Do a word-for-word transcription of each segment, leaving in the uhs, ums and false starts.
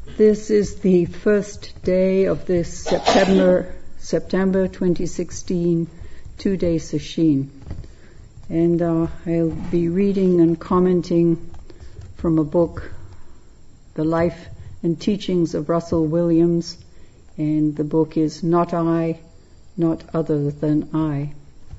This is the first day of this September September twenty sixteen two-day session. And uh, I'll be reading and commenting from a book, The Life and Teachings of Russell Williams, and the book is Not I, Not Other Than I.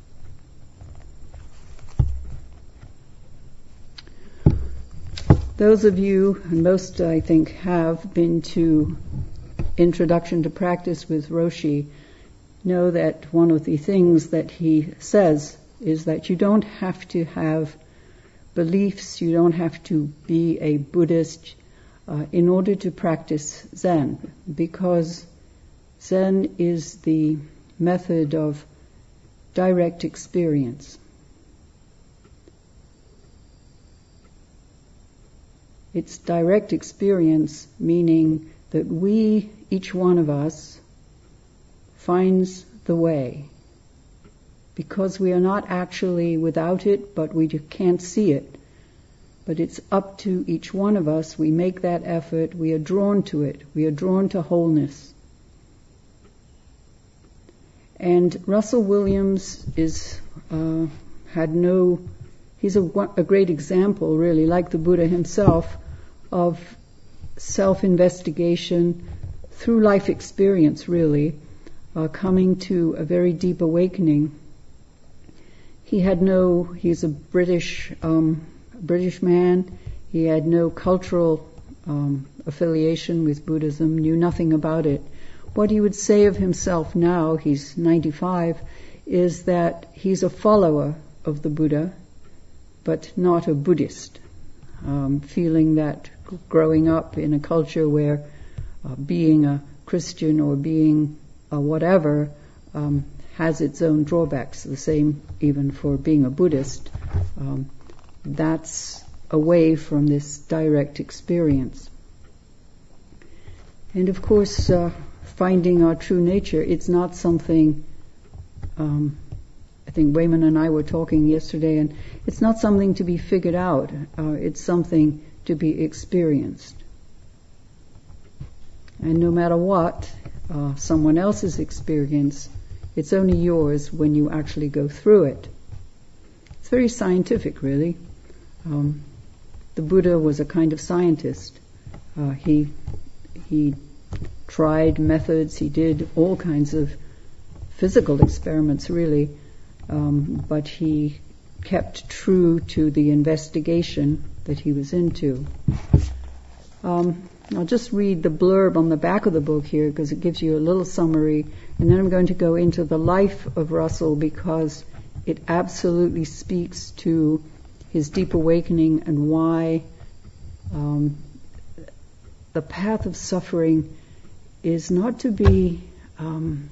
Those of you, and most I think, have been to Introduction to Practice with Roshi, know that one of the things that he says is that you don't have to have beliefs, you don't have to be a Buddhist uh, in order to practice Zen, because Zen is the method of direct experience. It's direct experience, meaning that we, each one of us, finds the way. Because we are not actually without it, but we can't see it. But it's up to each one of us. We make that effort. We are drawn to it. We are drawn to wholeness. And Russell Williams is uh, had no... He's a, a great example, really, like the Buddha himself, of self-investigation through life experience, really, uh, coming to a very deep awakening. He had no, he's a British, um, British man. He had no cultural um, affiliation with Buddhism, knew nothing about it. What he would say of himself now, he's ninety-five, is that he's a follower of the Buddha, but not a Buddhist, um, feeling that growing up in a culture where uh, being a Christian or being a whatever um, has its own drawbacks, the same even for being a Buddhist. Um, that's away from this direct experience. And of course, uh, finding our true nature, it's not something... Um, I think Wayman and I were talking yesterday, and it's not something to be figured out. Uh, it's something to be experienced. And no matter what uh, someone else's experience, it's only yours when you actually go through it. It's very scientific, really. Um, the Buddha was a kind of scientist. Uh, he he tried methods. He did all kinds of physical experiments, really. Um, but he kept true to the investigation that he was into. Um, I'll just read the blurb on the back of the book here because it gives you a little summary, and then I'm going to go into the life of Russell because it absolutely speaks to his deep awakening and why um, the path of suffering is not to be um,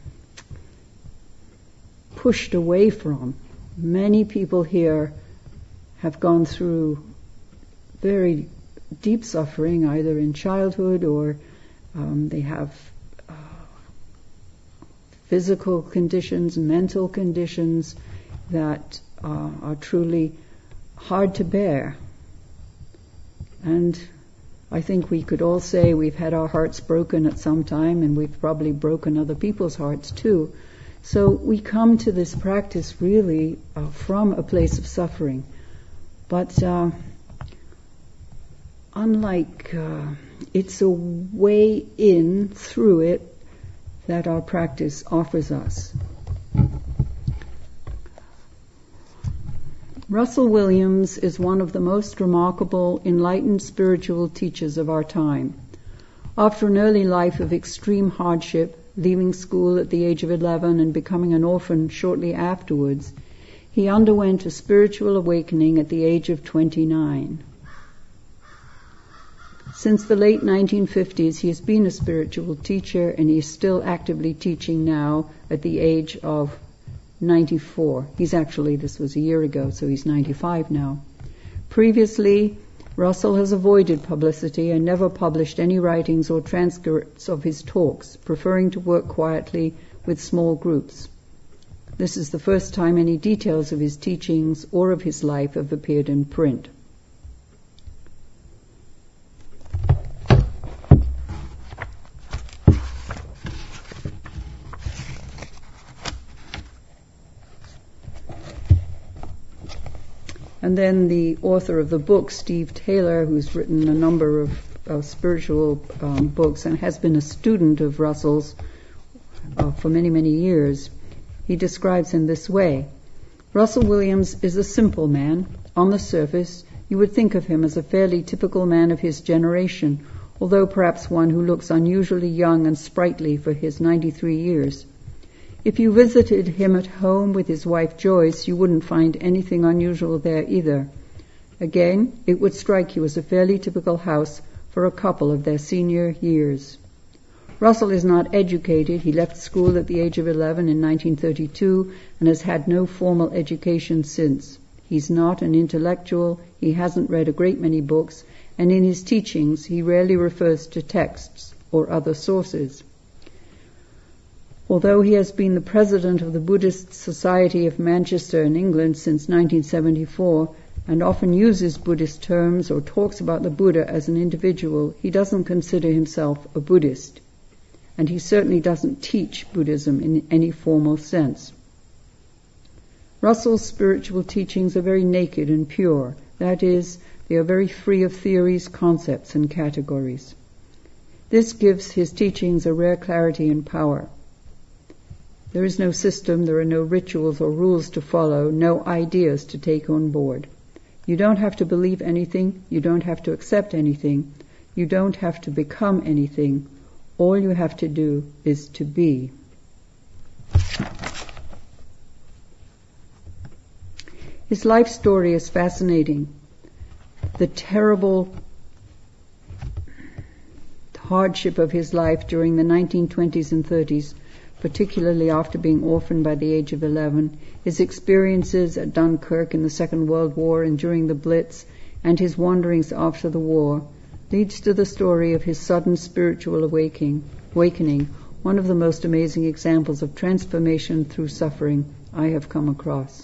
pushed away from. Many people here have gone through very deep suffering, either in childhood or um, they have uh, physical conditions, mental conditions that uh, are truly hard to bear. And I think we could all say we've had our hearts broken at some time, and we've probably broken other people's hearts too. So we come to this practice really uh, from a place of suffering. But uh, unlike, uh, it's a way in through it that our practice offers us. Russell Williams is one of the most remarkable, enlightened spiritual teachers of our time. After an early life of extreme hardship, leaving school at the age of eleven and becoming an orphan shortly afterwards, he underwent a spiritual awakening at the age of twenty-nine. Since the late nineteen fifties, he has been a spiritual teacher, and he is still actively teaching now at the age of ninety-four. He's actually, this was a year ago, so he's ninety-five now. Previously, Russell has avoided publicity and never published any writings or transcripts of his talks, preferring to work quietly with small groups. This is the first time any details of his teachings or of his life have appeared in print. And then the author of the book, Steve Taylor, who's written a number of, of spiritual um, books and has been a student of Russell's uh, for many, many years, he describes him this way. Russell Williams is a simple man. On the surface, you would think of him as a fairly typical man of his generation, although perhaps one who looks unusually young and sprightly for his ninety-three years. If you visited him at home with his wife Joyce, you wouldn't find anything unusual there either. Again, it would strike you as a fairly typical house for a couple of their senior years. Russell is not educated. He left school at the age of eleven in nineteen thirty-two and has had no formal education since. He's not an intellectual, he hasn't read a great many books, and in his teachings he rarely refers to texts or other sources. Although he has been the president of the Buddhist Society of Manchester in England since nineteen seventy-four and often uses Buddhist terms or talks about the Buddha as an individual, he doesn't consider himself a Buddhist. And he certainly doesn't teach Buddhism in any formal sense. Russell's spiritual teachings are very naked and pure. That is, they are very free of theories, concepts, and categories. This gives his teachings a rare clarity and power. There is no system, there are no rituals or rules to follow, no ideas to take on board. You don't have to believe anything, you don't have to accept anything, you don't have to become anything. All you have to do is to be. His life story is fascinating. The terrible hardship of his life during the nineteen twenties and thirties, particularly after being orphaned by the age of eleven, his experiences at Dunkirk in the Second World War and during the Blitz, and his wanderings after the war, leads to the story of his sudden spiritual awakening, awakening, one of the most amazing examples of transformation through suffering I have come across.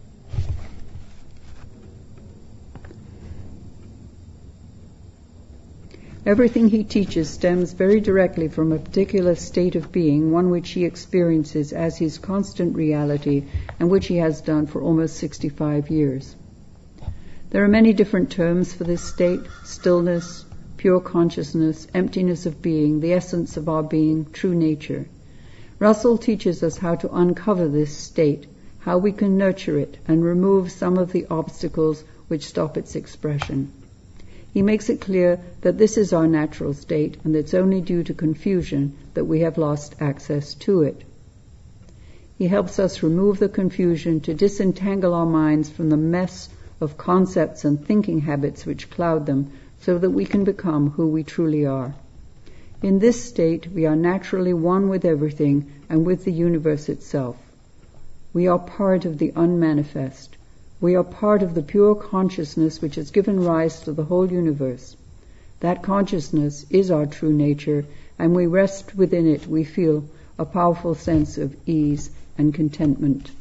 Everything he teaches stems very directly from a particular state of being, one which he experiences as his constant reality and which he has done for almost sixty-five years. There are many different terms for this state: stillness, pure consciousness, emptiness of being, the essence of our being, true nature. Russell teaches us how to uncover this state, how we can nurture it and remove some of the obstacles which stop its expression. He makes it clear that this is our natural state and that it's only due to confusion that we have lost access to it. He helps us remove the confusion to disentangle our minds from the mess of concepts and thinking habits which cloud them, so that we can become who we truly are. In this state, we are naturally one with everything and with the universe itself. We are part of the unmanifest. We are part of the pure consciousness which has given rise to the whole universe. That consciousness is our true nature, and we rest within it. We feel a powerful sense of ease and contentment.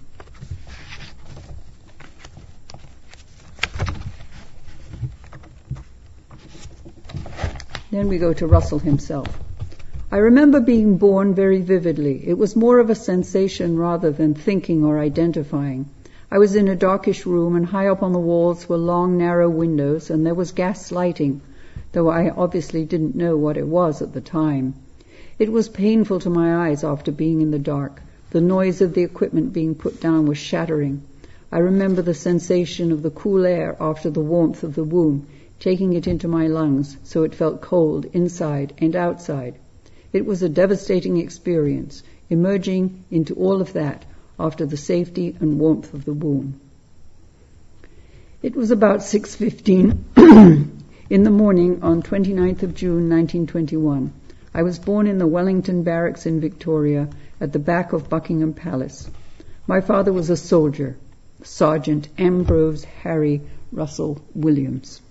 Then we go to Russell himself. I remember being born very vividly. It was more of a sensation rather than thinking or identifying. I was in a darkish room, and high up on the walls were long, narrow windows, and there was gas lighting, though I obviously didn't know what it was at the time. It was painful to my eyes after being in the dark. The noise of the equipment being put down was shattering. I remember the sensation of the cool air after the warmth of the womb, taking it into my lungs, so it felt cold inside and outside. It was a devastating experience, emerging into all of that after the safety and warmth of the womb. It was about six fifteen in the morning on twenty-ninth of June nineteen twenty-one. I was born in the Wellington Barracks in Victoria, at the back of Buckingham Palace. My father was a soldier, Sergeant Ambrose Harry Russell Williams.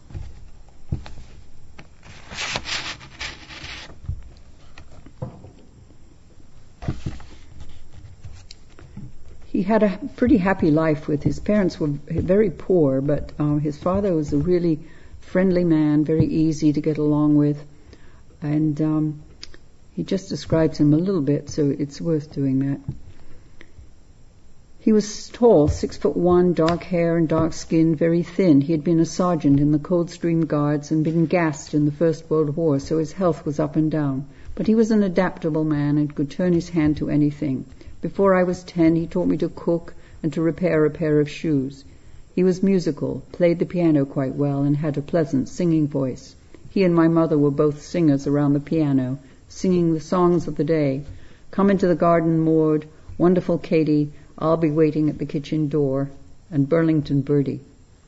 He had a pretty happy life with his parents. Were very poor, but um, his father was a really friendly man, very easy to get along with, and um, he just describes him a little bit, so it's worth doing that. He was tall, six foot one, dark hair and dark skin, very thin. He had been a sergeant in the Coldstream Guards and been gassed in the First World War, so his health was up and down. But he was an adaptable man and could turn his hand to anything. Before I was ten, he taught me to cook and to repair a pair of shoes. He was musical, played the piano quite well, and had a pleasant singing voice. He and my mother were both singers around the piano, singing the songs of the day. Come into the garden, Maud, Wonderful Katie, I'll be waiting at the kitchen door, and Burlington Birdie.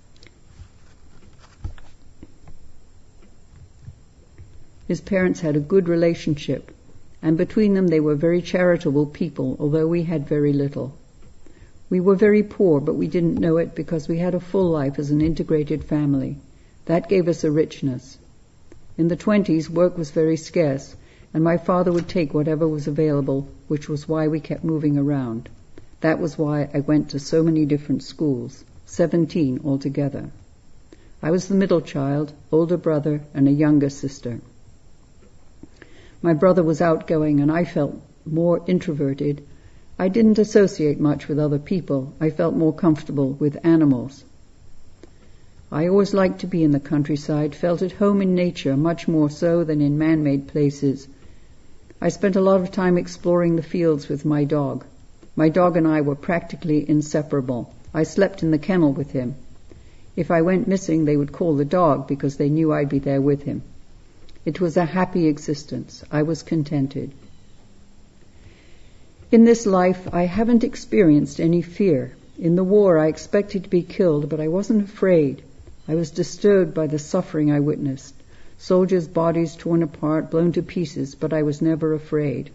His parents had a good relationship, and between them they were very charitable people, although we had very little. We were very poor, but we didn't know it because we had a full life as an integrated family. That gave us a richness. In the twenties, work was very scarce, and my father would take whatever was available, which was why we kept moving around. That was why I went to so many different schools, seventeen altogether. I was the middle child, older brother, and a younger sister. My brother was outgoing, and I felt more introverted. I didn't associate much with other people. I felt more comfortable with animals. I always liked to be in the countryside, felt at home in nature, much more so than in man-made places. I spent a lot of time exploring the fields with my dog. My dog and I were practically inseparable. I slept in the kennel with him. If I went missing, they would call the dog because they knew I'd be there with him. It was a happy existence. I was contented. In this life, I haven't experienced any fear. In the war, I expected to be killed, but I wasn't afraid. I was disturbed by the suffering I witnessed. Soldiers' bodies torn apart, blown to pieces, but I was never afraid.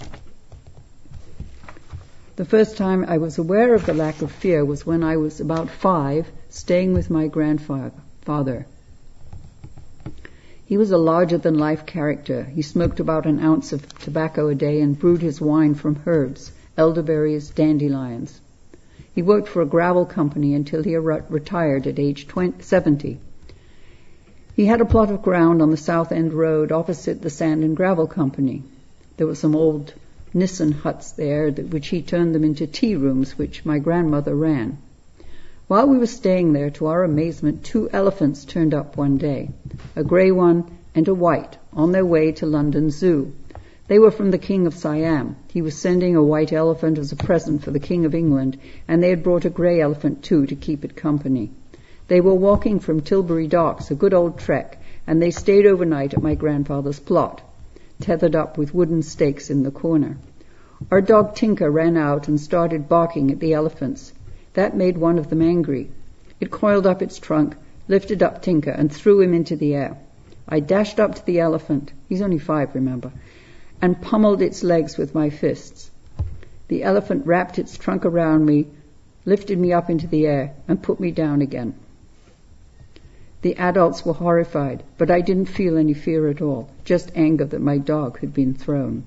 The first time I was aware of the lack of fear was when I was about five, staying with my grandfather. He was a larger-than-life character. He smoked about an ounce of tobacco a day and brewed his wine from herbs, elderberries, dandelions. He worked for a gravel company until he re- retired at age twenty, seventy. He had a plot of ground on the South End Road opposite the Sand and Gravel Company. There were some old Nissen huts there, that, which he turned them into tea rooms, which my grandmother ran. While we were staying there, to our amazement, two elephants turned up one day, a grey one and a white, on their way to London Zoo. They were from the King of Siam. He was sending a white elephant as a present for the King of England, and they had brought a grey elephant too to keep it company. They were walking from Tilbury Docks, a good old trek, and they stayed overnight at my grandfather's plot, tethered up with wooden stakes in the corner. Our dog Tinker ran out and started barking at the elephants. That made one of them angry. It coiled up its trunk, lifted up Tinker, and threw him into the air. I dashed up to the elephant, he's only five, remember, and pummeled its legs with my fists. The elephant wrapped its trunk around me, lifted me up into the air, and put me down again. The adults were horrified, but I didn't feel any fear at all, just anger that my dog had been thrown.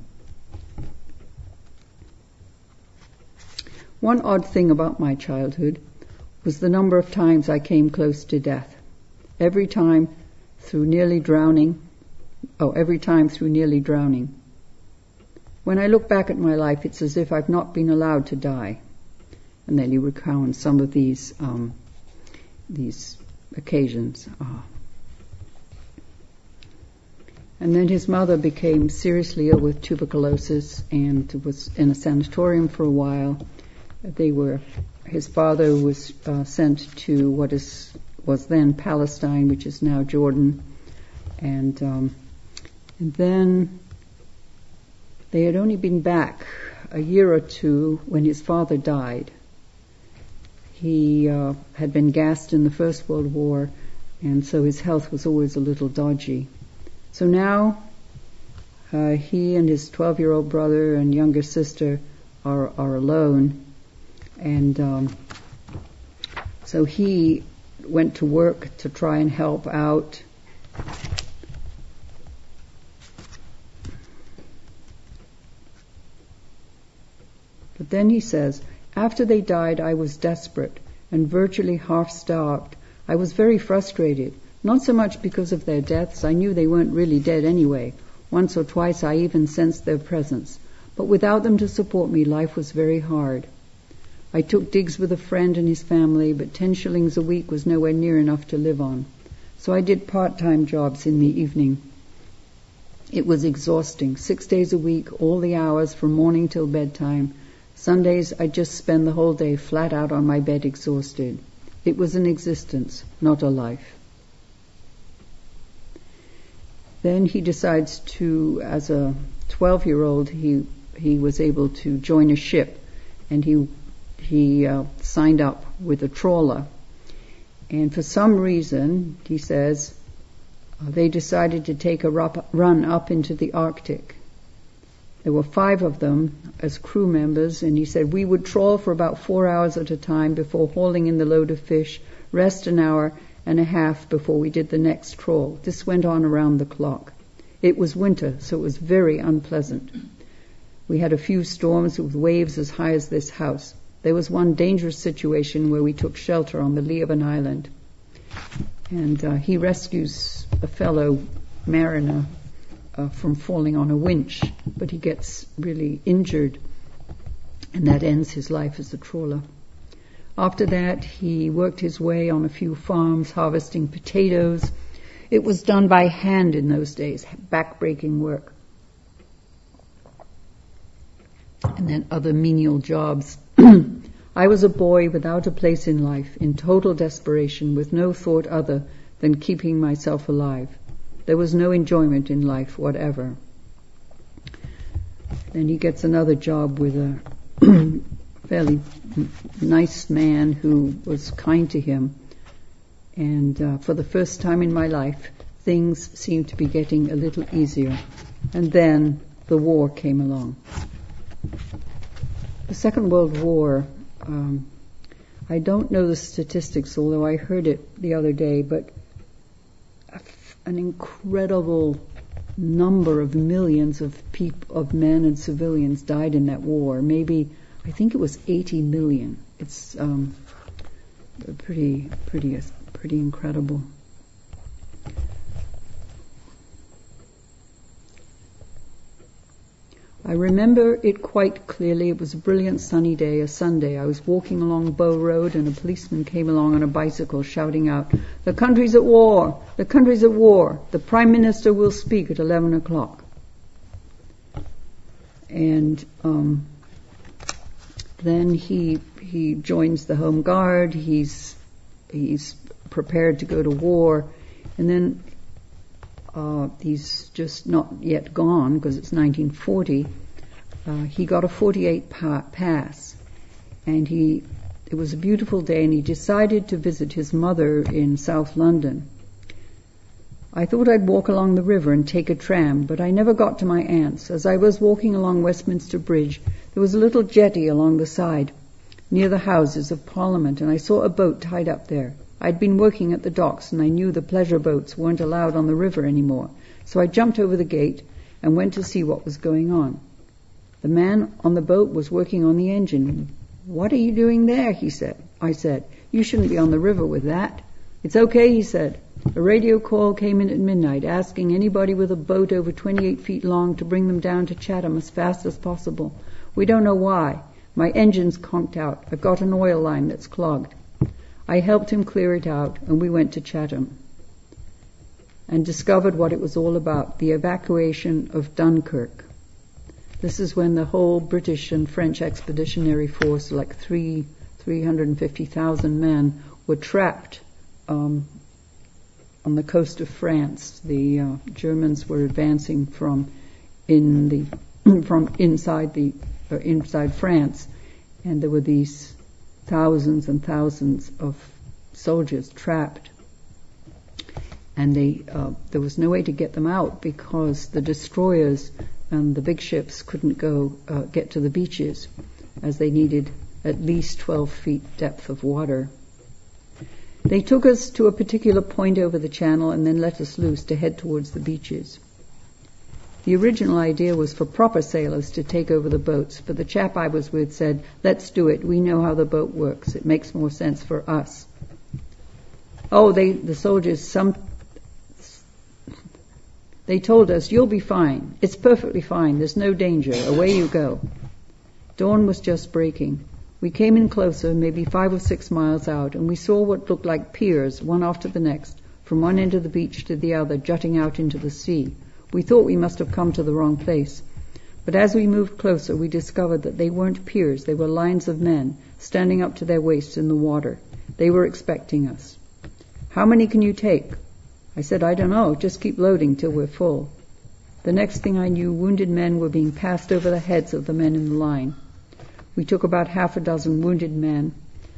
One odd thing about my childhood was the number of times I came close to death. Every time through nearly drowning, oh, every time through nearly drowning. When I look back at my life, it's as if I've not been allowed to die. And then he recounts some of these, um, these occasions. Oh. And then his mother became seriously ill with tuberculosis and was in a sanatorium for a while. They were, his father was uh, sent to what is was then Palestine, which is now Jordan, and um, and then they had only been back a year or two when his father died. He uh, had been gassed in the First World War, and so his health was always a little dodgy. So now uh, he and his twelve-year-old brother and younger sister are are alone. And um, so he went to work to try and help out. But then he says, after they died, I was desperate and virtually half-starved. I was very frustrated, not so much because of their deaths. I knew they weren't really dead anyway. Once or twice I even sensed their presence. But without them to support me, life was very hard. I took digs with a friend and his family, but ten shillings a week was nowhere near enough to live on. So I did part-time jobs in the evening. It was exhausting. Six days a week, all the hours from morning till bedtime. Sundays I'd just spend the whole day flat out on my bed exhausted. It was an existence, not a life. Then he decides to, as a twelve-year-old, he he was able to join a ship, and he he uh, signed up with a trawler. And for some reason, he says, uh, they decided to take a rup- run up into the Arctic. There were five of them as crew members, and he said we would trawl for about four hours at a time before hauling in the load of fish, rest an hour and a half before we did the next trawl. This went on around the clock. It was winter, so it was very unpleasant. We had a few storms with waves as high as this house. There was one dangerous situation where we took shelter on the lee of an island. And uh, he rescues a fellow mariner uh, from falling on a winch, but he gets really injured, and that ends his life as a trawler. After that, he worked his way on a few farms, harvesting potatoes. It was done by hand in those days, back-breaking work. And then other menial jobs. I was a boy without a place in life, in total desperation, with no thought other than keeping myself alive. There was no enjoyment in life whatever. Then he gets another job with a fairly nice man who was kind to him. And uh, for the first time in my life, things seemed to be getting a little easier. And then the war came along. The Second World War, um, I don't know the statistics, although I heard it the other day, but an incredible number of millions of peop- of men and civilians died in that war. Maybe, I think it was eighty million. It's um, pretty, pretty, pretty incredible. I remember it quite clearly. It was a brilliant sunny day, a Sunday. I was walking along Bow Road and a policeman came along on a bicycle shouting out, "The country's at war! The country's at war! The Prime Minister will speak at eleven o'clock. And um, then he he joins the Home Guard. He's he's prepared to go to war. And then Uh, he's just not yet gone because it's nineteen forty. Uh, he got a forty-eight pa- pass, and he it was a beautiful day, and he decided to visit his mother in South London. I thought I'd walk along the river and take a tram, but I never got to my aunt's. As I was walking along Westminster Bridge, there was a little jetty along the side near the Houses of Parliament, and I saw a boat tied up there. I'd been working at the docks, and I knew the pleasure boats weren't allowed on the river anymore. So I jumped over the gate and went to see what was going on. The man on the boat was working on the engine. "What are you doing there?" he said. I said, "You shouldn't be on the river with that." "It's okay," he said. A radio call came in at midnight asking anybody with a boat over twenty-eight feet long to bring them down to Chatham as fast as possible. We don't know why. My engine's conked out. I've got an oil line that's clogged. I helped him clear it out, and we went to Chatham and discovered what it was all about, the evacuation of Dunkirk. This is when the whole British and French expeditionary force, like three, three hundred fifty thousand men, were trapped um, on the coast of France. The uh, Germans were advancing from in the from inside the uh, inside France, and there were these thousands and thousands of soldiers trapped, and they uh, there was no way to get them out because the destroyers and the big ships couldn't go uh, get to the beaches, as they needed at least twelve feet depth of water. They took us to a particular point over the channel and then let us loose to head towards the beaches. The original idea was for proper sailors to take over the boats, but the chap I was with said, "Let's do it. We know how the boat works. It makes more sense for us." Oh, they, the soldiers, some, they told us, "You'll be fine. It's perfectly fine. There's no danger. Away you go." Dawn was just breaking. We came in closer, maybe five or six miles out, and we saw what looked like piers, one after the next, from one end of the beach to the other, jutting out into the sea. We thought we must have come to the wrong place. But as we moved closer, we discovered that they weren't piers, they were lines of men, standing up to their waists in the water. They were expecting us. "How many can you take?" I said, "I don't know, just keep loading till we're full." The next thing I knew, wounded men were being passed over the heads of the men in the line. We took about half a dozen wounded men,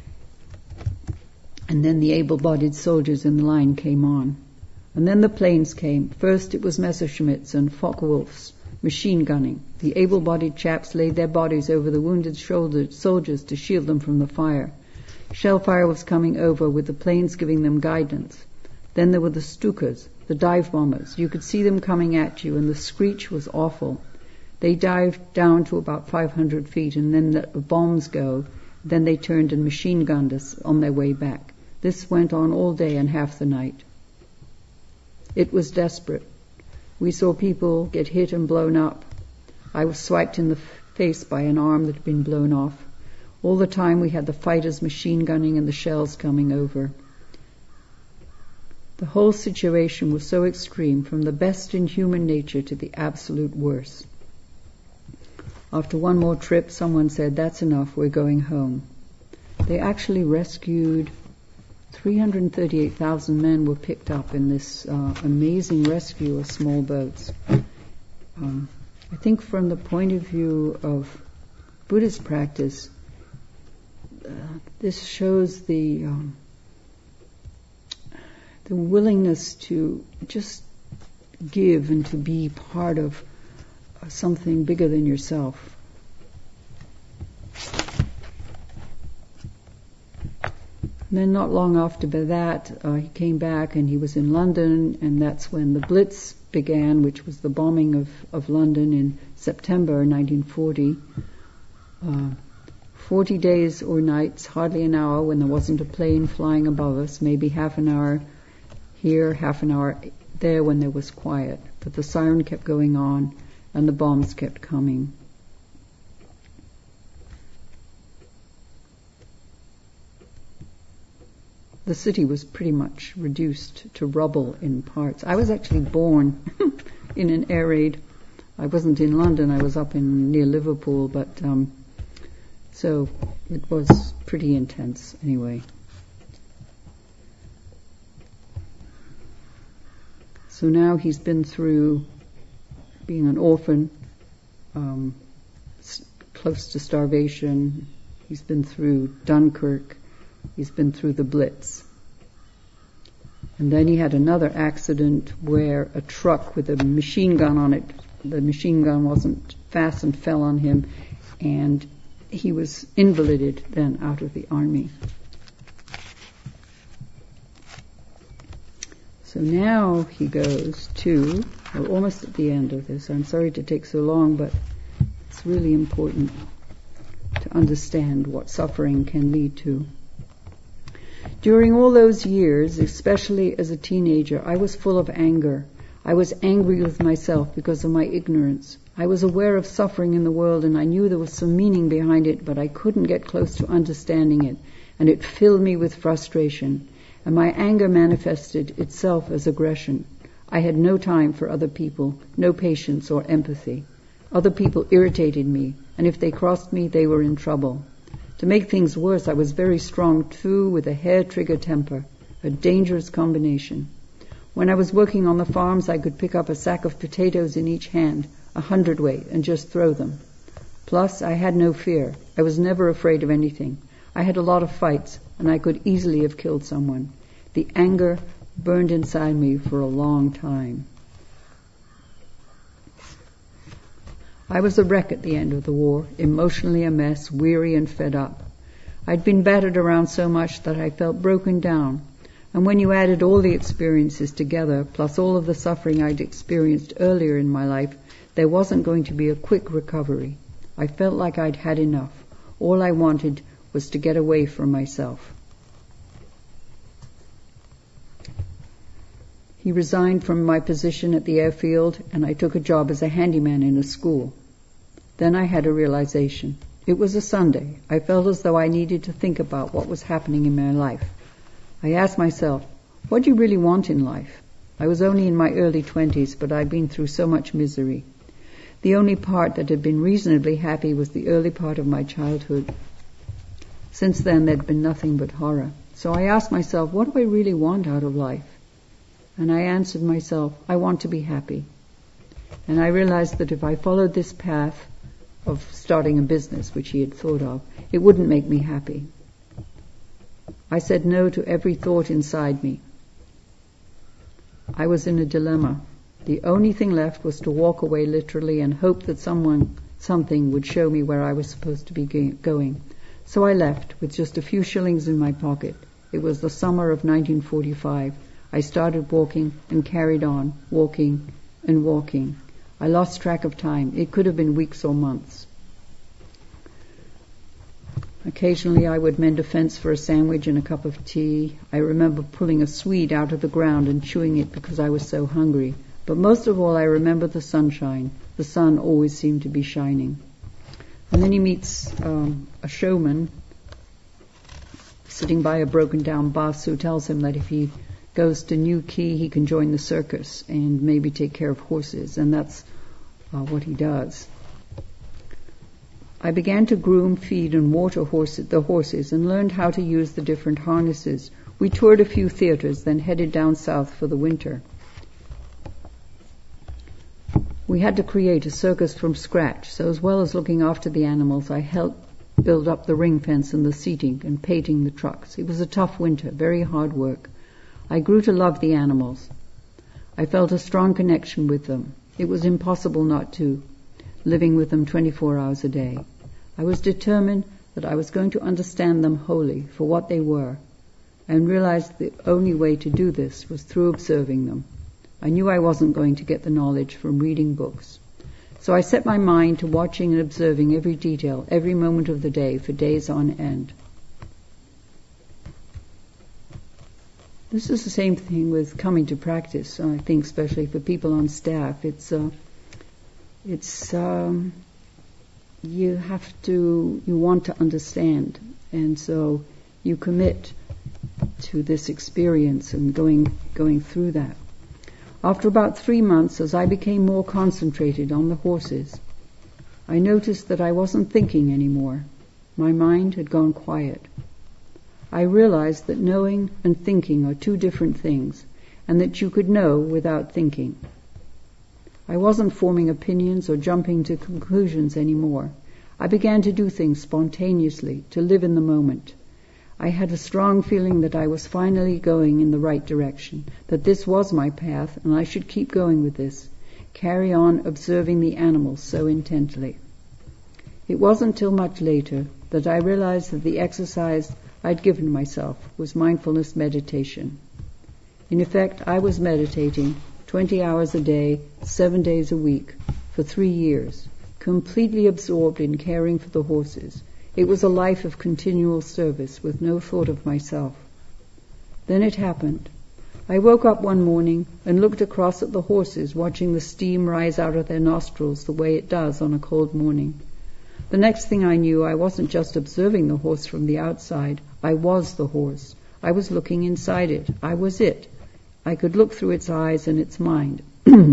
and then the able-bodied soldiers in the line came on. And then the planes came. First it was Messerschmitts and Focke-Wulfs, machine gunning. The able-bodied chaps laid their bodies over the wounded shoulder- soldiers to shield them from the fire. Shellfire was coming over, with the planes giving them guidance. Then there were the Stukas, the dive bombers. You could see them coming at you, and the screech was awful. They dived down to about five hundred feet, and then the bombs go. Then they turned and machine gunned us on their way back. This went on all day and half the night. It was desperate. We saw people get hit and blown up. I was swiped in the face by an arm that had been blown off. All the time we had the fighters machine gunning and the shells coming over. The whole situation was so extreme, from the best in human nature to the absolute worst. After one more trip, someone said, "That's enough, we're going home." They actually rescued three hundred thirty-eight thousand men were picked up in this uh, amazing rescue of small boats. Um, I think from the point of view of Buddhist practice, uh, this shows the um, the willingness to just give and to be part of uh, something bigger than yourself. And then not long after that, uh, he came back and he was in London, and that's when the Blitz began, which was the bombing of, of London in September nineteen forty. Uh, Forty days or nights, hardly an hour when there wasn't a plane flying above us, maybe half an hour here, half an hour there when there was quiet. But the siren kept going on and the bombs kept coming. The city was pretty much reduced to rubble in parts. I was actually born in an air raid. I wasn't in London, I was up in near Liverpool, but um, so it was pretty intense anyway. So now he's been through being an orphan, um, s- close to starvation. He's been through Dunkirk. He's been through the Blitz. And then he had another accident where a truck with a machine gun on it, the machine gun wasn't fastened, fell on him, and he was invalided then out of the army. So now he goes to, we're almost at the end of this. I'm sorry to take so long, but it's really important to understand what suffering can lead to. During all those years, especially as a teenager, I was full of anger. I was angry with myself because of my ignorance. I was aware of suffering in the world, and I knew there was some meaning behind it, but I couldn't get close to understanding it, and it filled me with frustration. And my anger manifested itself as aggression. I had no time for other people, no patience or empathy. Other people irritated me, and if they crossed me, they were in trouble. To make things worse, I was very strong too, with a hair-trigger temper, a dangerous combination. When I was working on the farms, I could pick up a sack of potatoes in each hand, a hundredweight, and just throw them. Plus, I had no fear. I was never afraid of anything. I had a lot of fights, and I could easily have killed someone. The anger burned inside me for a long time. I was a wreck at the end of the war, emotionally a mess, weary and fed up. I'd been battered around so much that I felt broken down. And when you added all the experiences together, plus all of the suffering I'd experienced earlier in my life, there wasn't going to be a quick recovery. I felt like I'd had enough. All I wanted was to get away from myself. He resigned from my position at the airfield, and I took a job as a handyman in a school. Then I had a realization. It was a Sunday. I felt as though I needed to think about what was happening in my life. I asked myself, what do you really want in life? I was only in my early twenties, but I'd been through so much misery. The only part that had been reasonably happy was the early part of my childhood. Since then, there'd been nothing but horror. So I asked myself, what do I really want out of life? And I answered myself, I want to be happy. And I realized that if I followed this path of starting a business, which he had thought of, it wouldn't make me happy. I said no to every thought inside me. I was in a dilemma. The only thing left was to walk away literally and hope that someone, something would show me where I was supposed to be going. So I left with just a few shillings in my pocket. It was the summer of nineteen forty-five. I started walking and carried on, walking and walking. I lost track of time. It could have been weeks or months. Occasionally I would mend a fence for a sandwich and a cup of tea. I remember pulling a swede out of the ground and chewing it because I was so hungry. But most of all, I remember the sunshine. The sun always seemed to be shining. And then he meets um, a showman sitting by a broken-down bus who tells him that if he goes to New Quay, he can join the circus and maybe take care of horses. And that's uh, what he does. I began to groom, feed, and water horse, the horses and learned how to use the different harnesses. We toured a few theaters, then headed down south for the winter. We had to create a circus from scratch, so as well as looking after the animals, I helped build up the ring fence and the seating and painting the trucks. It was a tough winter, very hard work. I grew to love the animals. I felt a strong connection with them. It was impossible not to, living with them twenty-four hours a day. I was determined that I was going to understand them wholly for what they were, and realized the only way to do this was through observing them. I knew I wasn't going to get the knowledge from reading books. So I set my mind to watching and observing every detail, every moment of the day, for days on end. This is the same thing with coming to practice, I think, especially for people on staff. It's uh, it's um, you have to, you want to understand, and so you commit to this experience and going going through that. After about three months, as I became more concentrated on the horses, I noticed that I wasn't thinking anymore. My mind had gone quiet. I realized that knowing and thinking are two different things, and that you could know without thinking. I wasn't forming opinions or jumping to conclusions anymore. I began to do things spontaneously, to live in the moment. I had a strong feeling that I was finally going in the right direction, that this was my path and I should keep going with this, carry on observing the animals so intently. It wasn't till much later that I realized that the exercise I'd given myself was mindfulness meditation. In effect, I was meditating twenty hours a day, seven days a week, for three years, completely absorbed in caring for the horses. It was a life of continual service with no thought of myself. Then it happened. I woke up one morning and looked across at the horses, watching the steam rise out of their nostrils the way it does on a cold morning. The next thing I knew, I wasn't just observing the horse from the outside. I was the horse. I was looking inside it. I was it. I could look through its eyes and its mind.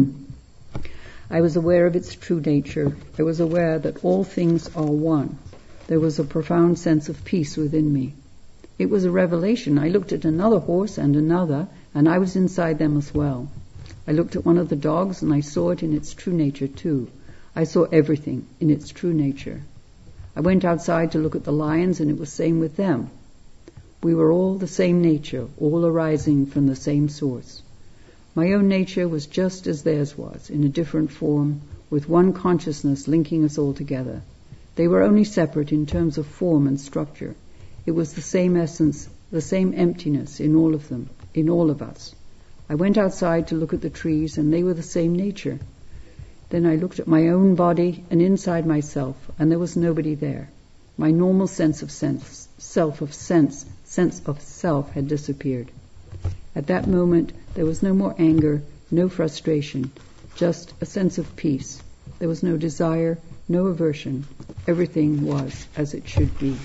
I was aware of its true nature. I was aware that all things are one. There was a profound sense of peace within me. It was a revelation. I looked at another horse and another, and I was inside them as well. I looked at one of the dogs, and I saw it in its true nature too. I saw everything in its true nature. I went outside to look at the lions, and it was the same with them. We were all the same nature, all arising from the same source. My own nature was just as theirs was, in a different form, with one consciousness linking us all together. They were only separate in terms of form and structure. It was the same essence, the same emptiness in all of them, in all of us. I went outside to look at the trees, and they were the same nature. Then I looked at my own body and inside myself, and there was nobody there. My normal sense of sense, self of sense, sense of self had disappeared. At that moment, there was no more anger, no frustration, just a sense of peace. There was no desire, no aversion. Everything was as it should be.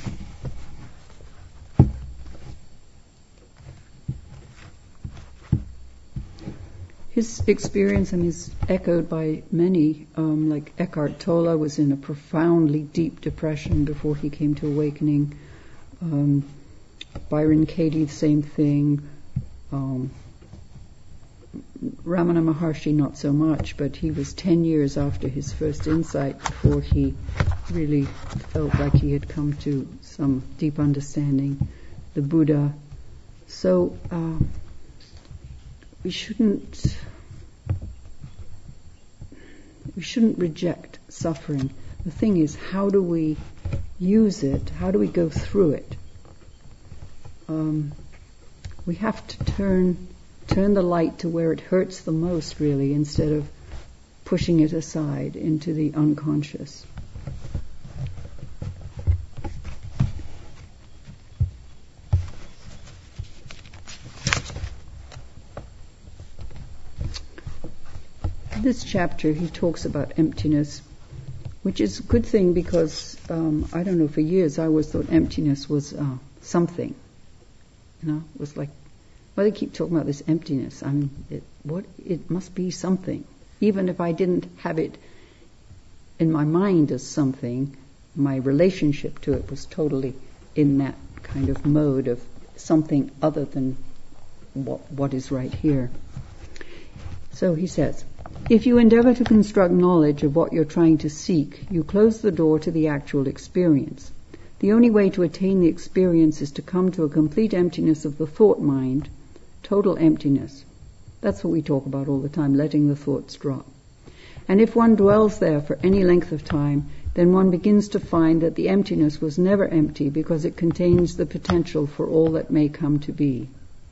His experience, and is echoed by many, um, like Eckhart Tolle was in a profoundly deep depression before he came to awakening. Um, Byron Katie, the same thing. Um, Ramana Maharshi, not so much, but he was ten years after his first insight before he really felt like he had come to some deep understanding. The Buddha. So uh, we shouldn't we shouldn't reject suffering. The thing is, how do we use it? How do we go through it? Um, we have to turn turn the light to where it hurts the most, really, instead of pushing it aside into the unconscious. This chapter, he talks about emptiness, which is a good thing because, um, I don't know, for years I always thought emptiness was uh, something. You know, it was like, why they keep talking about this emptiness? I mean, it, what, it must be something. Even if I didn't have it in my mind as something, my relationship to it was totally in that kind of mode of something other than what, what is right here. So he says, if you endeavor to construct knowledge of what you're trying to seek, you close the door to the actual experience. The only way to attain the experience is to come to a complete emptiness of the thought mind, total emptiness. That's what we talk about all the time, letting the thoughts drop. And if one dwells there for any length of time, then one begins to find that the emptiness was never empty because it contains the potential for all that may come to be.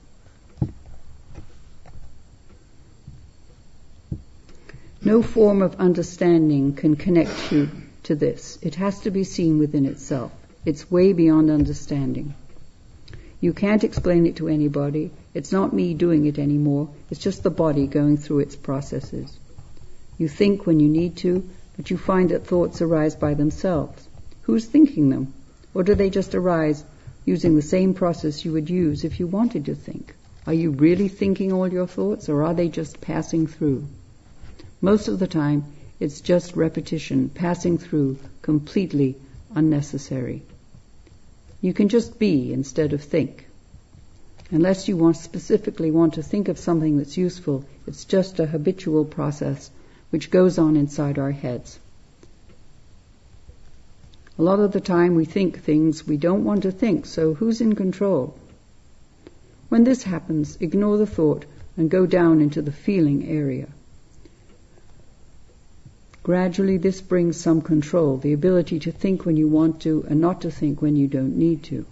No form of understanding can connect you to this. It has to be seen within itself. It's way beyond understanding. You can't explain it to anybody. It's not me doing it anymore. It's just the body going through its processes. You think when you need to, but you find that thoughts arise by themselves. Who's thinking them? Or do they just arise using the same process you would use if you wanted to think? Are you really thinking all your thoughts, or are they just passing through? Most of the time, it's just repetition, passing through, completely unnecessary. You can just be instead of think. Unless you want specifically want to think of something that's useful, it's just a habitual process which goes on inside our heads. A lot of the time we think things we don't want to think, so who's in control? When this happens, ignore the thought and go down into the feeling area. Gradually this brings some control, the ability to think when you want to and not to think when you don't need to.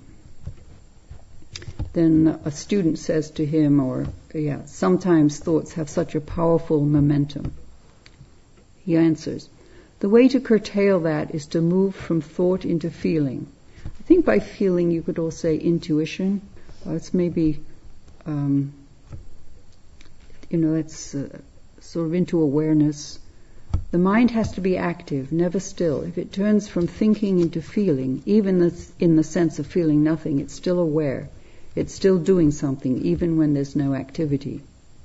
Then a student says to him, or yeah, sometimes thoughts have such a powerful momentum. He answers, the way to curtail that is to move from thought into feeling. I think by feeling you could also say intuition. Uh, it's maybe, um, you know, that's uh, sort of into awareness. The mind has to be active, never still. If it turns from thinking into feeling, even in the sense of feeling nothing, it's still aware. It's still doing something, even when there's no activity.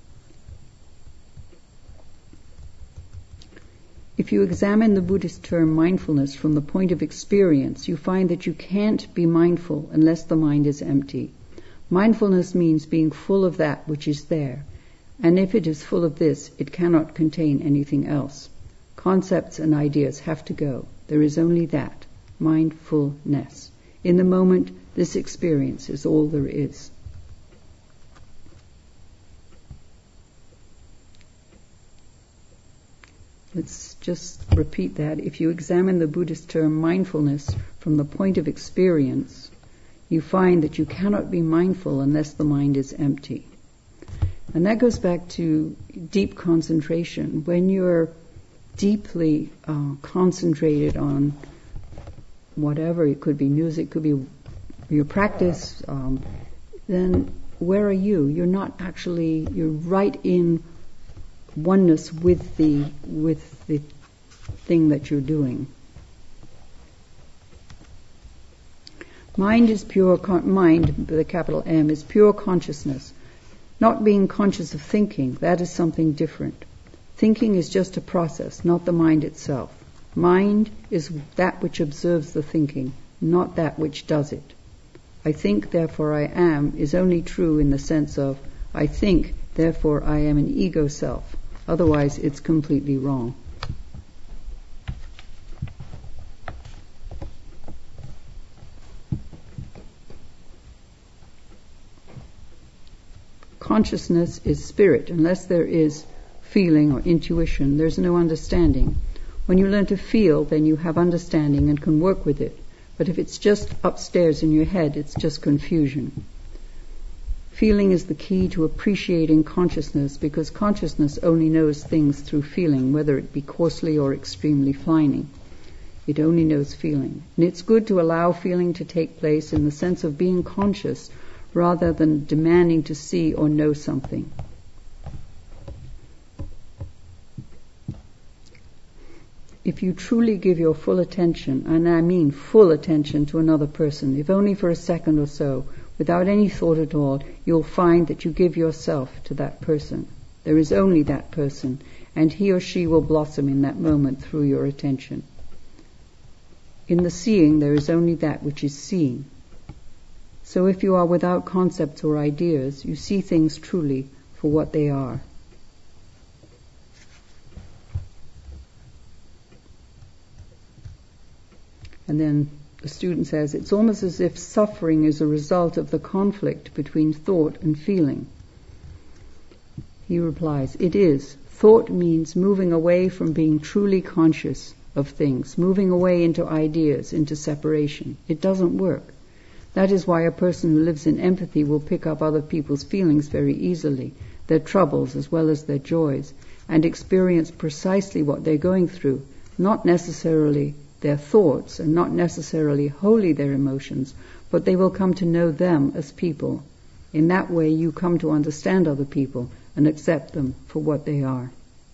If you examine the Buddhist term mindfulness from the point of experience, you find that you can't be mindful unless the mind is empty. Mindfulness means being full of that which is there, and if it is full of this, it cannot contain anything else. Concepts and ideas have to go. There is only that, mindfulness. In the moment, this experience is all there is. Let's just repeat that. If you examine the Buddhist term mindfulness from the point of experience, you find that you cannot be mindful unless the mind is empty. And that goes back to deep concentration. When you're deeply uh, concentrated on whatever, it could be music, it could be your practice, um, then where are you? You're not actually, you're right in oneness with the with the thing that you're doing. Mind is pure, con- mind, with a capital M, is pure consciousness. Not being conscious of thinking, that is something different. Thinking is just a process, not the mind itself. Mind is that which observes the thinking, not that which does it. I think, therefore I am, is only true in the sense of, I think, therefore I am an ego self. Otherwise, it's completely wrong. Consciousness is spirit. Unless there is feeling or intuition, there's no understanding. When you learn to feel, then you have understanding and can work with it. But if it's just upstairs in your head, it's just confusion. Feeling is the key to appreciating consciousness, because consciousness only knows things through feeling, whether it be coarsely or extremely fining. It only knows feeling. And it's good to allow feeling to take place in the sense of being conscious, rather than demanding to see or know something. If you truly give your full attention, and I mean full attention, to another person, if only for a second or so, without any thought at all, you'll find that you give yourself to that person. There is only that person, and he or she will blossom in that moment through your attention. In the seeing, there is only that which is seen. So if you are without concepts or ideas, you see things truly for what they are. And then the student says, it's almost as if suffering is a result of the conflict between thought and feeling. He replies, it is. Thought means moving away from being truly conscious of things, moving away into ideas, into separation. It doesn't work. That is why a person who lives in empathy will pick up other people's feelings very easily, their troubles as well as their joys, and experience precisely what they're going through, not necessarily their thoughts and not necessarily wholly their emotions, but they will come to know them as people. In that way you come to understand other people and accept them for what they are.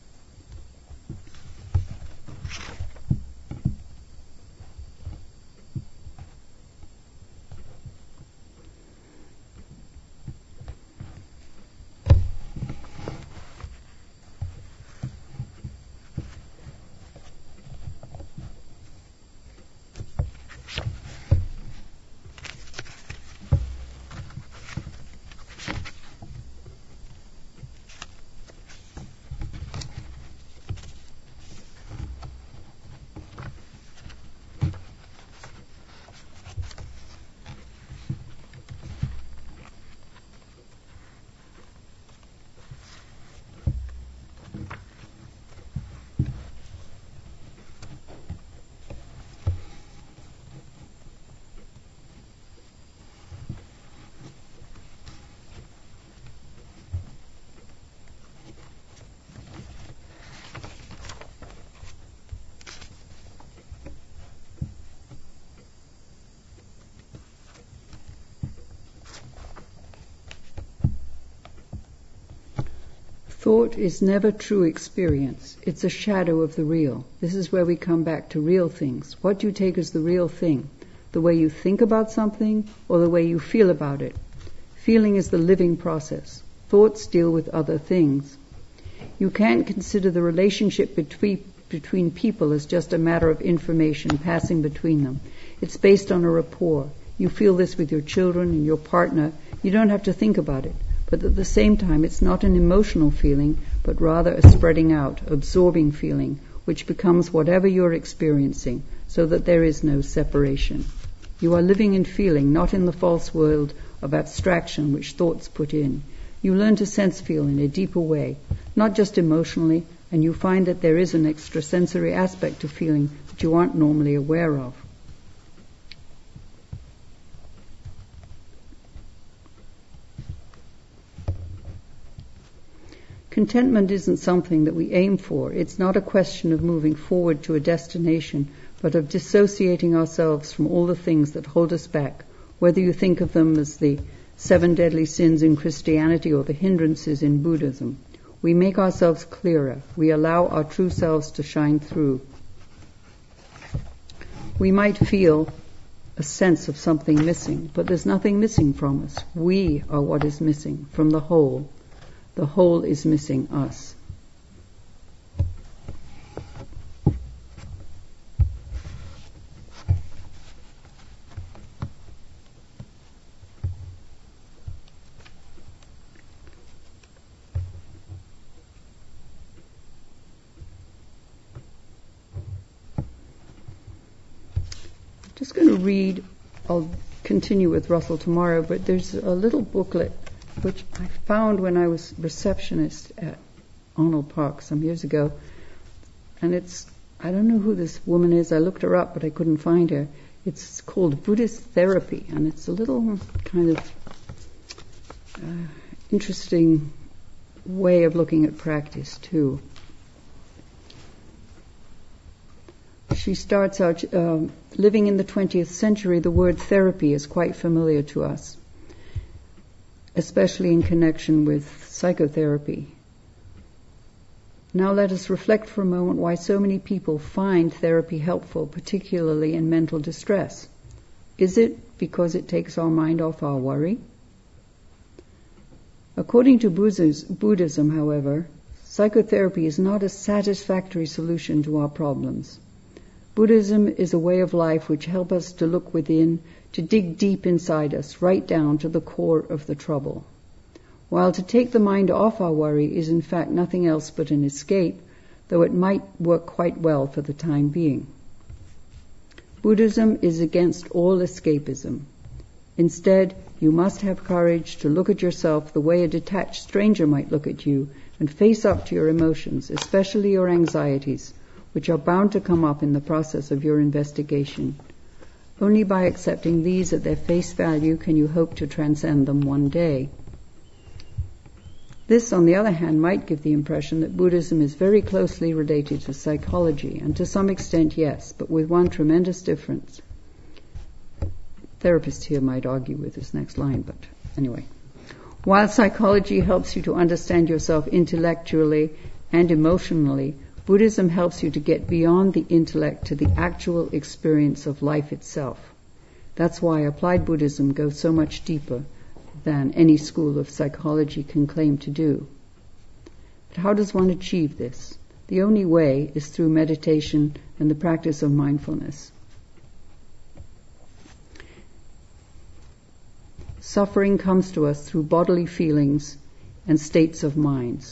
Thought is never true experience. It's a shadow of the real. This is where we come back to real things. What do you take as the real thing? The way you think about something or the way you feel about it? Feeling is the living process. Thoughts deal with other things. You can't consider the relationship between, between people as just a matter of information passing between them. It's based on a rapport. You feel this with your children and your partner. You don't have to think about it. But at the same time, it's not an emotional feeling, but rather a spreading out, absorbing feeling, which becomes whatever you're experiencing, so that there is no separation. You are living in feeling, not in the false world of abstraction which thoughts put in. You learn to sense feel in a deeper way, not just emotionally, and you find that there is an extrasensory aspect to feeling that you aren't normally aware of. Contentment isn't something that we aim for. It's not a question of moving forward to a destination, but of dissociating ourselves from all the things that hold us back, whether you think of them as the seven deadly sins in Christianity or the hindrances in Buddhism. We make ourselves clearer. We allow our true selves to shine through. We might feel a sense of something missing, but there's nothing missing from us. We are what is missing from the whole. The whole is missing us. Just going to read, I'll continue with Russell tomorrow, but there's a little booklet which I found when I was receptionist at Arnold Park some years ago. And it's, I don't know who this woman is, I looked her up but I couldn't find her. It's called Buddhist Therapy, and it's a little kind of uh, interesting way of looking at practice too. She starts out, uh, living in the twentieth century, the word therapy is quite familiar to us, especially in connection with psychotherapy. Now let us reflect for a moment why so many people find therapy helpful, particularly in mental distress. Is it because it takes our mind off our worry? According to Buddhism, however, psychotherapy is not a satisfactory solution to our problems. Buddhism is a way of life which helps us to look within, to dig deep inside us, right down to the core of the trouble. While to take the mind off our worry is in fact nothing else but an escape, though it might work quite well for the time being. Buddhism is against all escapism. Instead, you must have courage to look at yourself the way a detached stranger might look at you and face up to your emotions, especially your anxieties, which are bound to come up in the process of your investigation. Only by accepting these at their face value can you hope to transcend them one day. This, on the other hand, might give the impression that Buddhism is very closely related to psychology, and to some extent, yes, but with one tremendous difference. Therapists here might argue with this next line, but anyway. While psychology helps you to understand yourself intellectually and emotionally, Buddhism helps you to get beyond the intellect to the actual experience of life itself. That's why applied Buddhism goes so much deeper than any school of psychology can claim to do. But how does one achieve this? The only way is through meditation and the practice of mindfulness. Suffering comes to us through bodily feelings and states of minds.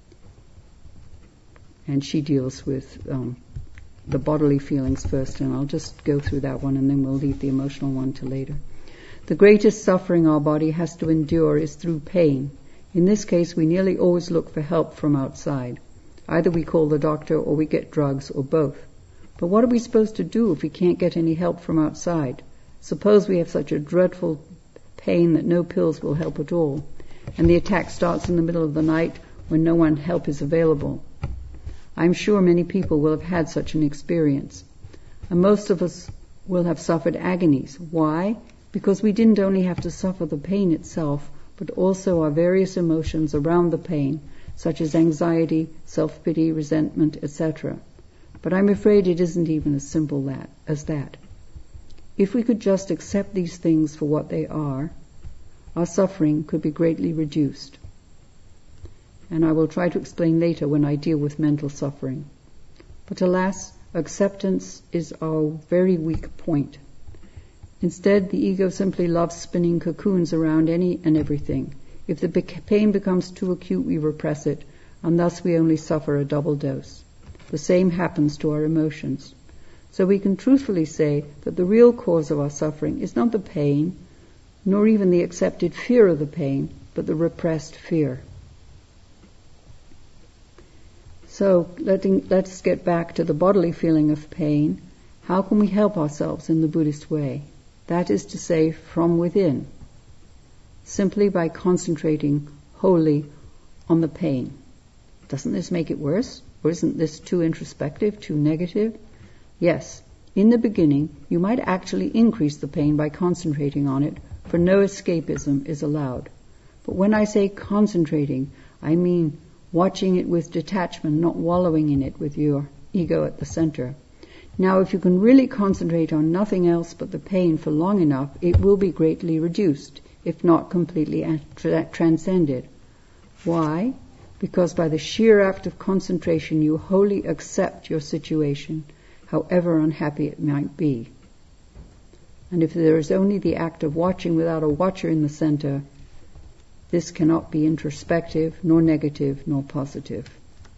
And she deals with um, the bodily feelings first, and I'll just go through that one and then we'll leave the emotional one to later. The greatest suffering our body has to endure is through pain. In this case, we nearly always look for help from outside. Either we call the doctor or we get drugs or both. But what are we supposed to do if we can't get any help from outside? Suppose we have such a dreadful pain that no pills will help at all, and the attack starts in the middle of the night when no one help is available. I'm sure many people will have had such an experience. And most of us will have suffered agonies. Why? Because we didn't only have to suffer the pain itself, but also our various emotions around the pain, such as anxiety, self-pity, resentment, et cetera. But I'm afraid it isn't even as simple that, as that. If we could just accept these things for what they are, our suffering could be greatly reduced. And I will try to explain later when I deal with mental suffering. But alas, acceptance is our very weak point. Instead, the ego simply loves spinning cocoons around any and everything. If the pain becomes too acute, we repress it, and thus we only suffer a double dose. The same happens to our emotions. So we can truthfully say that the real cause of our suffering is not the pain, nor even the accepted fear of the pain, but the repressed fear. So letting, let's get back to the bodily feeling of pain. How can we help ourselves in the Buddhist way? That is to say, from within. Simply by concentrating wholly on the pain. Doesn't this make it worse? Or isn't this too introspective, too negative? Yes, in the beginning, you might actually increase the pain by concentrating on it, for no escapism is allowed. But when I say concentrating, I mean watching it with detachment, not wallowing in it with your ego at the center. Now, if you can really concentrate on nothing else but the pain for long enough, it will be greatly reduced, if not completely tra- transcended. Why? Because by the sheer act of concentration, you wholly accept your situation, however unhappy it might be. And if there is only the act of watching without a watcher in the center, this cannot be introspective, nor negative, nor positive.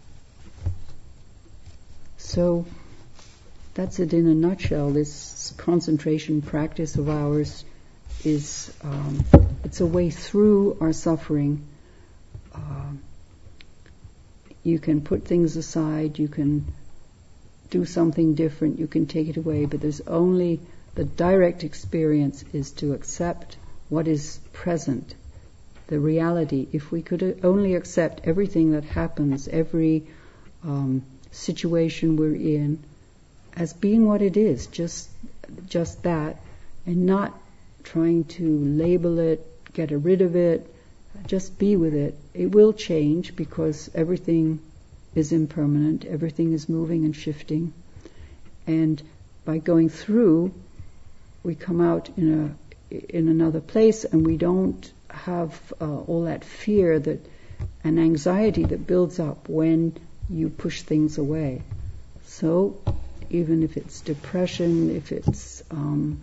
So, that's it in a nutshell. This concentration practice of ours is, um, it's a way through our suffering. Uh, you can put things aside, you can do something different, you can take it away, but there's only, the direct experience is to accept what is present, the reality. If we could only accept everything that happens, every um, situation we're in, as being what it is, just just that, and not trying to label it, get rid of it, just be with it. It will change because everything is impermanent, everything is moving and shifting, and by going through, we come out in a in another place, and we don't have uh, all that fear that and anxiety that builds up when you push things away. So, even if it's depression, if it's um,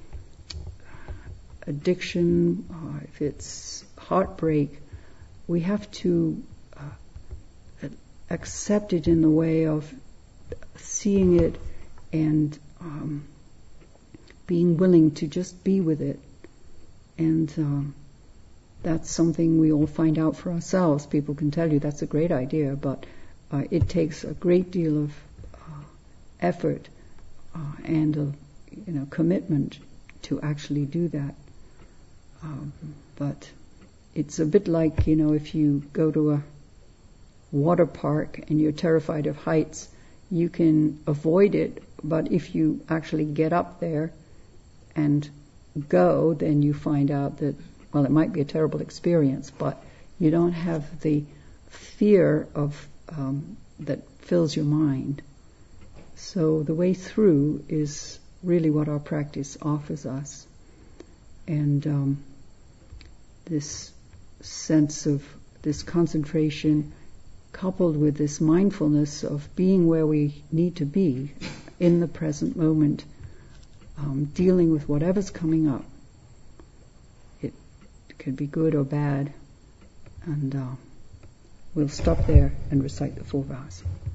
addiction, uh, if it's heartbreak, we have to uh, accept it in the way of seeing it and um, being willing to just be with it. And um, that's something we all find out for ourselves. People can tell you that's a great idea, but uh, it takes a great deal of effort uh, and a you know commitment to actually do that. Um, but it's a bit like, you know, if you go to a water park and you're terrified of heights, you can avoid it, but if you actually get up there and go, then you find out that, well, it might be a terrible experience, but you don't have the fear of um, that fills your mind. So the way through is really what our practice offers us. And um, this sense of this concentration coupled with this mindfulness of being where we need to be in the present moment, um, dealing with whatever's coming up. It could be good or bad. And uh, we'll stop there and recite the four vows.